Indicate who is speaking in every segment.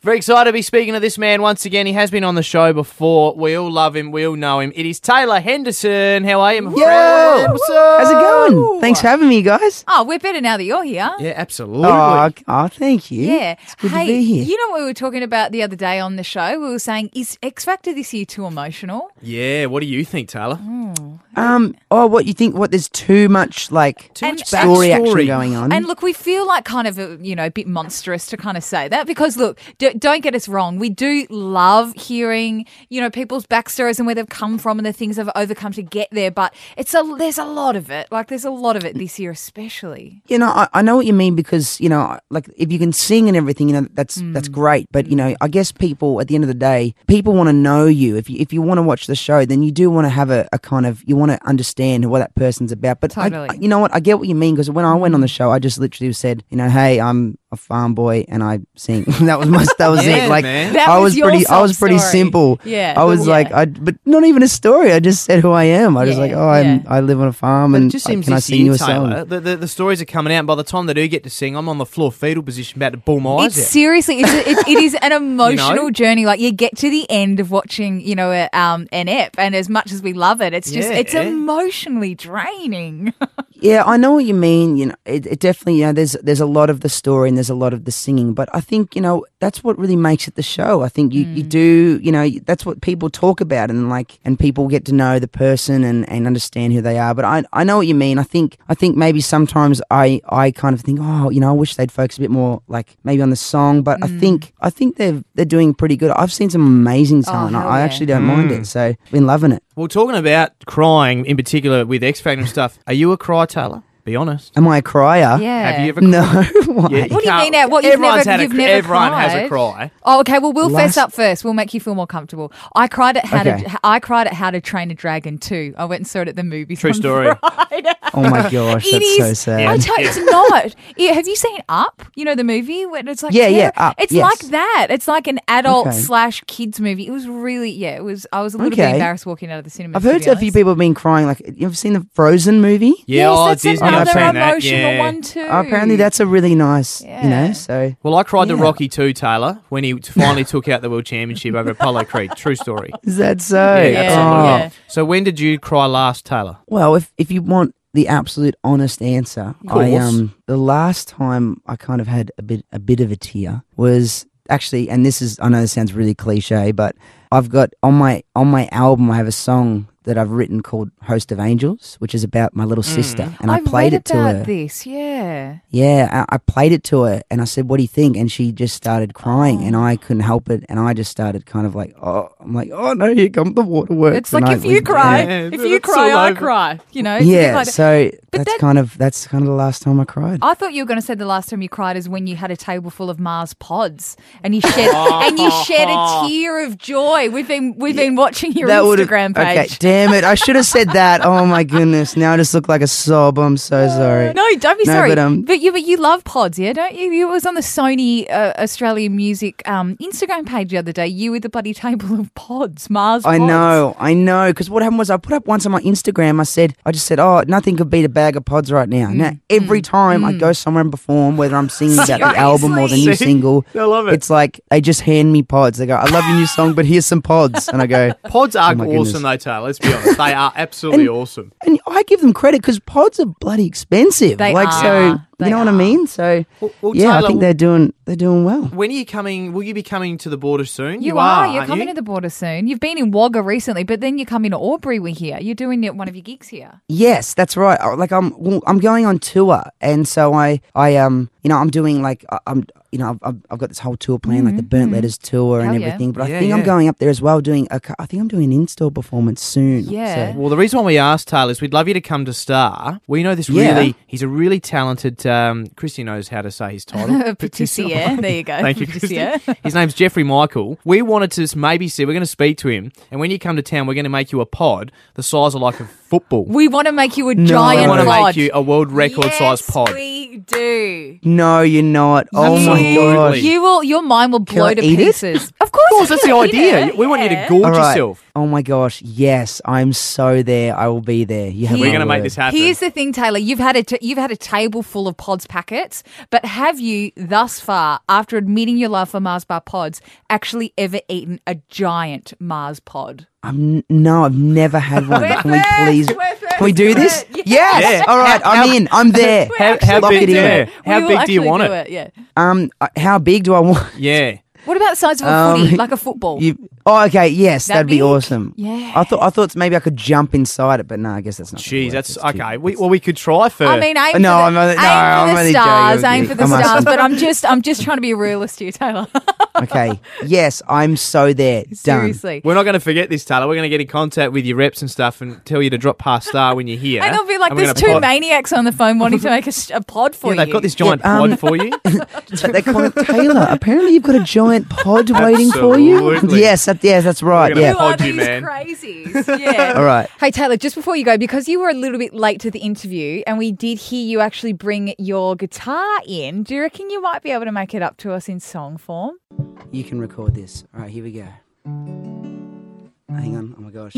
Speaker 1: Very excited to be speaking to this man once again. He has been on the show before. We all love him. We all know him. It is Taylor Henderson. How are you, my friend? What's up?
Speaker 2: How's it going? Thanks for having me, guys.
Speaker 3: Oh, we're better now that you're here.
Speaker 1: Yeah, absolutely.
Speaker 2: Oh, thank you.
Speaker 3: Yeah.
Speaker 2: It's good to be here.
Speaker 3: You know what we were talking about the other day on the show? We were saying, is X Factor this year too emotional?
Speaker 1: Yeah, what do you think, Taylor?
Speaker 2: What you think? What there's too much
Speaker 1: much
Speaker 2: story action
Speaker 1: backstory.
Speaker 2: going on.
Speaker 3: And look, we feel like kind of a bit monstrous to kind of say that because look, don't get us wrong. We do love hearing, people's backstories and where they've come from and the things they've overcome to get there. But there's a lot of it. Like there's a lot of it this year, especially.
Speaker 2: I know what you mean because, if you can sing and everything, that's great. But, I guess people, at the end of the day, people want to know you. If you want to watch the show, then you do want to have a kind of, you want to understand what that person's about. But
Speaker 3: totally.
Speaker 2: you know what? I get what you mean because when I went on the show, I just literally said, hey, I'm a farm boy and I sing. that was
Speaker 1: Yeah,
Speaker 2: it. Like
Speaker 1: man.
Speaker 3: That
Speaker 2: I
Speaker 3: was
Speaker 2: was
Speaker 3: your
Speaker 2: pretty
Speaker 3: story.
Speaker 2: simple.
Speaker 3: Yeah.
Speaker 2: I was
Speaker 3: Yeah.
Speaker 2: but not even a story. I just said who I am. I was
Speaker 3: Yeah,
Speaker 2: I live on a farm
Speaker 1: But
Speaker 2: and
Speaker 1: it just seems
Speaker 2: can I
Speaker 1: this
Speaker 2: sing you
Speaker 1: year,
Speaker 2: a song?
Speaker 1: Taylor, the stories are coming out, and by the time they do get to sing, I'm on the floor fetal position about to bawl my eyes out.
Speaker 3: Seriously, it is an emotional journey. Like you get to the end of watching, an ep, and as much as we love it, it's just it's emotionally draining.
Speaker 2: Yeah, I know what you mean. It definitely, there's a lot of the story and there's a lot of the singing, but I think, that's what really makes it the show. I think you do, that's what people talk about and people get to know the person and understand who they are. But I know what you mean. I think maybe sometimes I kind of think, I wish they'd focus a bit more maybe on the song, but I think they're doing pretty good. I've seen some amazing talent.
Speaker 3: hell
Speaker 2: I
Speaker 3: yeah.
Speaker 2: actually don't mind it. So I've been loving it.
Speaker 1: Well, talking about crying in particular with X Factor and stuff, are you a cry, Taylor? Be honest.
Speaker 2: Am I a crier?
Speaker 3: Yeah.
Speaker 1: Have you ever cried?
Speaker 2: No. Why?
Speaker 1: Yeah,
Speaker 3: What do you mean now? What,
Speaker 1: everyone has
Speaker 3: cried?
Speaker 1: a cry.
Speaker 3: Oh, okay. Well, we'll fess
Speaker 2: Last-
Speaker 3: up first. We'll make you feel more comfortable. I cried at
Speaker 2: Okay.
Speaker 3: I cried at How to Train a Dragon too. I went and saw it at the movies.
Speaker 1: True
Speaker 3: on
Speaker 1: story.
Speaker 3: Friday.
Speaker 2: Oh my gosh,
Speaker 3: It
Speaker 2: that's
Speaker 3: is.
Speaker 2: so sad.
Speaker 3: I tell you, it's not. Yeah, have you seen Up? The movie when it's like
Speaker 2: Yeah, Up,
Speaker 3: It's
Speaker 2: yes.
Speaker 3: like that. It's like an adult
Speaker 2: Okay.
Speaker 3: / kids movie. It was really It was. I was a little bit
Speaker 2: Okay.
Speaker 3: embarrassed walking out of the cinema.
Speaker 2: I've
Speaker 3: to
Speaker 2: heard
Speaker 3: be
Speaker 2: a few
Speaker 3: honest.
Speaker 2: people have been crying. You ever seen the Frozen movie?
Speaker 1: Yeah,
Speaker 3: Yes,
Speaker 1: oh,
Speaker 3: that's
Speaker 1: Disney, I've
Speaker 3: another
Speaker 1: seen that.
Speaker 3: emotional
Speaker 1: Yeah.
Speaker 3: one too.
Speaker 2: Apparently that's a really nice,
Speaker 3: Yeah.
Speaker 2: so.
Speaker 1: Well, I cried to
Speaker 2: Yeah.
Speaker 1: Rocky too, Taylor, when he finally took out the World Championship over Apollo Creed. True story.
Speaker 2: Is that so?
Speaker 1: Yeah, absolutely.
Speaker 3: Yeah.
Speaker 1: So when did you cry last, Taylor?
Speaker 2: Well, if you want the absolute honest answer,
Speaker 1: course.
Speaker 2: the last time I kind of had a bit of a tear was actually, and I know this sounds really cliche, but I've got on my album I have a song that I've written called Host of Angels, which is about my little sister, and I played it to
Speaker 3: about
Speaker 2: her.
Speaker 3: this, yeah.
Speaker 2: Yeah, I played it to her and I said, "What do you think?" And she just started crying and I couldn't help it. And I just started kind of oh no, here come the waterworks.
Speaker 3: It's like
Speaker 2: And
Speaker 3: if you cry,
Speaker 1: Yeah,
Speaker 3: if you
Speaker 1: it's
Speaker 3: cry,
Speaker 1: all
Speaker 3: I
Speaker 1: over.
Speaker 3: cry. It's a bit
Speaker 2: Yeah,
Speaker 3: like that.
Speaker 2: so
Speaker 3: But
Speaker 2: that's kind of the last time I cried.
Speaker 3: I thought you were going to say the last time you cried is when you had a table full of Mars pods and you shed a tear of joy. We've been watching your
Speaker 2: would've-
Speaker 3: Instagram
Speaker 2: Okay,
Speaker 3: page.
Speaker 2: damn it! I should have said that. Oh my goodness! Now I just look like a sob. I'm so sorry.
Speaker 3: No, don't be
Speaker 2: No,
Speaker 3: sorry.
Speaker 2: but,
Speaker 3: But you love pods, yeah, don't you? You was on the Sony Australian Music Instagram page the other day. You with the bloody table of pods, Mars pods.
Speaker 2: I know. Because what happened was I put up once on my Instagram. I just said, "Oh, nothing could beat a bag of pods right now." Now every time I go somewhere and perform, whether I'm singing about the album or the new
Speaker 1: Seriously?
Speaker 2: single,
Speaker 1: I love it.
Speaker 2: It's like they just hand me pods. They go, "I love your new song, but here's some pods," and I go,
Speaker 1: Pods are
Speaker 2: Oh my
Speaker 1: awesome
Speaker 2: goodness.
Speaker 1: though, Taylor. Let's be honest. They are absolutely awesome.
Speaker 2: and I give them credit because pods are bloody expensive.
Speaker 3: They
Speaker 2: like
Speaker 3: are.
Speaker 2: so,
Speaker 3: They
Speaker 2: you know what I
Speaker 3: are.
Speaker 2: mean? So
Speaker 1: Well,
Speaker 2: yeah,
Speaker 1: Taylor,
Speaker 2: I think they're doing well.
Speaker 1: When are you coming? Will you be coming to the border soon?
Speaker 3: You are. You're
Speaker 1: aren't
Speaker 3: coming
Speaker 1: you?
Speaker 3: to the border soon. You've been in Wagga recently, but then you're coming to Albury. We're here. You're doing one of your gigs here.
Speaker 2: Yes, that's right. I'm going on tour, and so I'm doing I've got this whole tour plan, like the Burnt Letters tour and
Speaker 3: Hell yeah.
Speaker 2: everything. But
Speaker 1: Yeah,
Speaker 2: I think
Speaker 1: yeah.
Speaker 2: I'm going up there as well doing I think I'm doing an in-store performance soon.
Speaker 3: Yeah.
Speaker 2: So,
Speaker 1: Well, the reason why we asked Taylor is we'd love you to come to Star. We know this
Speaker 2: Yeah.
Speaker 1: he's a really talented, Christy knows how to say his title.
Speaker 3: Patricia. There you go.
Speaker 1: Thank you, Christy.
Speaker 3: Patricia.
Speaker 1: His name's Jeffrey Michael. We wanted to maybe see, we're going to speak to him, and when you come to town, we're going to make you a pod the size of like a football.
Speaker 3: We want to make you a
Speaker 2: No.
Speaker 3: giant
Speaker 1: We want to
Speaker 3: pod.
Speaker 1: make you a world record size pod.
Speaker 3: Yes, we do.
Speaker 2: No, you're not. Oh my
Speaker 1: Absolutely.
Speaker 2: gosh.
Speaker 3: You will. Your mind will blow
Speaker 2: I
Speaker 3: to
Speaker 2: eat it?
Speaker 3: pieces. Of course,
Speaker 1: Of course, that's the
Speaker 3: you can eat
Speaker 1: idea.
Speaker 3: it.
Speaker 1: We want you to
Speaker 3: Yeah.
Speaker 1: gorge
Speaker 2: All right.
Speaker 1: yourself.
Speaker 2: Oh my gosh. Yes, I'm so there. I will be there. You have
Speaker 3: We're
Speaker 2: my
Speaker 1: We're going to make
Speaker 2: word.
Speaker 1: this happen.
Speaker 3: Here's the thing, Taylor. You've had a table full of pods packets, but have you thus far, after admitting your love for Mars bar pods, actually ever eaten a giant Mars pod?
Speaker 2: No, I've never had one. Can we please? Can we do this?
Speaker 3: Yes.
Speaker 2: Yes.
Speaker 1: Yeah.
Speaker 2: All right. I'm in. I'm there.
Speaker 1: How
Speaker 2: Lock
Speaker 1: big?
Speaker 2: it in.
Speaker 1: Yeah. How
Speaker 3: We will
Speaker 1: big do you
Speaker 3: actually
Speaker 1: want
Speaker 3: do
Speaker 1: it?
Speaker 3: Yeah.
Speaker 2: How big do I want?
Speaker 1: Yeah.
Speaker 3: What about the size of a footy, like a football?
Speaker 2: Okay. Yes,
Speaker 3: That
Speaker 2: that'd be
Speaker 3: big?
Speaker 2: awesome.
Speaker 3: Yeah.
Speaker 2: I thought maybe I could jump inside it, but no, I guess that's not. gonna
Speaker 1: Jeez,
Speaker 2: work.
Speaker 1: that's
Speaker 2: It's too-
Speaker 1: okay.
Speaker 2: it's-
Speaker 1: We could try first.
Speaker 3: I mean, aim
Speaker 2: No,
Speaker 3: for
Speaker 2: I'm
Speaker 3: the,
Speaker 2: only- no,
Speaker 3: aim
Speaker 2: I'm
Speaker 3: for the
Speaker 2: only
Speaker 3: stars,
Speaker 2: joking.
Speaker 3: aim for the
Speaker 2: I'm
Speaker 3: stars.
Speaker 2: only-
Speaker 3: But I'm just trying to be a realist here, Taylor.
Speaker 2: Okay. Yes, I'm so there. Done.
Speaker 3: Seriously.
Speaker 1: we're not going to forget this, Taylor. We're going to get in contact with your reps and stuff and tell you to drop past star when you're here.
Speaker 3: And I'll be like,
Speaker 1: And we're
Speaker 3: there's
Speaker 1: gonna
Speaker 3: two
Speaker 1: pod-
Speaker 3: maniacs on the phone wanting to make a pod for
Speaker 1: Yeah,
Speaker 3: you.
Speaker 1: they've got this giant
Speaker 2: Yeah,
Speaker 1: pod for you.
Speaker 2: They call it Taylor. Apparently, you've got a giant pod waiting for you.
Speaker 1: Absolutely.
Speaker 2: Yes, that's right.
Speaker 1: We're gonna
Speaker 2: Yeah.
Speaker 3: Who are
Speaker 1: pod you,
Speaker 3: these
Speaker 1: man.
Speaker 3: crazies? Yeah.
Speaker 2: All right.
Speaker 3: Hey, Taylor, just before you go, because you were a little bit late to the interview and we did hear you actually bring your guitar in, do you reckon you might be able to make it up to us in song form?
Speaker 2: You can record this. All right, here we go. Hang on. Oh my gosh.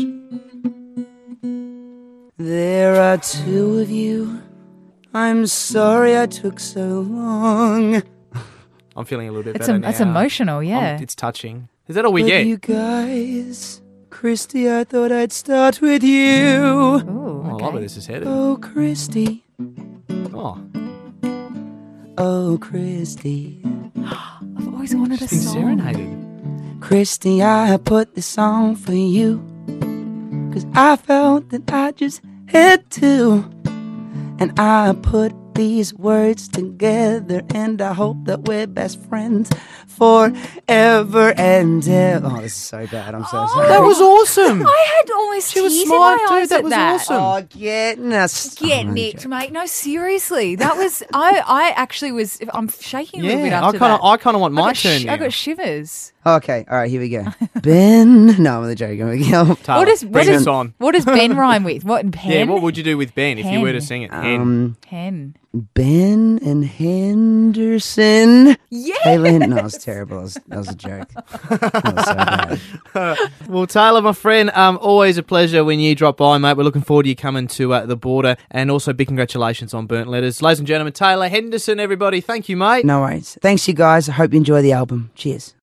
Speaker 2: There are two of you. I'm sorry I took so long.
Speaker 1: I'm feeling a little bit
Speaker 3: It's,
Speaker 1: better now.
Speaker 3: it's emotional, yeah.
Speaker 1: It's touching. Is that all we
Speaker 2: But
Speaker 1: get?
Speaker 2: you guys, Christy, I thought I'd start with you.
Speaker 3: Ooh,
Speaker 1: Oh, I love where
Speaker 3: okay.
Speaker 1: this is headed.
Speaker 2: Oh, Christy.
Speaker 1: Oh,
Speaker 2: Oh, Christy.
Speaker 3: I've always wanted a
Speaker 1: been
Speaker 3: song.
Speaker 1: serenaded.
Speaker 2: Christy, I put this song for you. 'Cause I felt that I just had to. And I put these words together. And I hope that we're best friends forever and ever. Oh, this is so bad. I'm so sorry.
Speaker 1: That was awesome.
Speaker 3: I had almost
Speaker 1: She was
Speaker 3: tears
Speaker 1: smart,
Speaker 3: in my
Speaker 1: dude.
Speaker 3: eyes
Speaker 1: That
Speaker 3: at
Speaker 1: was
Speaker 3: that.
Speaker 1: awesome.
Speaker 2: Oh, getting us.
Speaker 3: Get
Speaker 2: Oh,
Speaker 3: nicked,
Speaker 2: okay.
Speaker 3: mate. No, seriously. That was I actually was I'm shaking a little bit
Speaker 1: Yeah,
Speaker 3: after
Speaker 1: I
Speaker 3: that.
Speaker 1: kind of want my
Speaker 3: got
Speaker 1: turn
Speaker 3: I
Speaker 1: now.
Speaker 3: got shivers.
Speaker 2: Okay, all right, here we go. Ben. No, I'm only joking. Here we go.
Speaker 1: Taylor,
Speaker 3: What
Speaker 1: bring us on.
Speaker 3: does Ben rhyme with? What pen?
Speaker 1: Yeah, what would you do with Ben if you were to
Speaker 3: Hen.
Speaker 1: sing it? Hen.
Speaker 3: Pen.
Speaker 2: Ben and Henderson.
Speaker 3: Yeah.
Speaker 2: Taylor no, that was terrible. That was a joke. That was so bad.
Speaker 1: Well, Taylor, my friend, always a pleasure when you drop by, mate. We're looking forward to you coming to the border, and also big congratulations on Burnt Letters. Ladies and gentlemen, Taylor Henderson, everybody, thank you, mate.
Speaker 2: No worries. Thanks, you guys. I hope you enjoy the album. Cheers.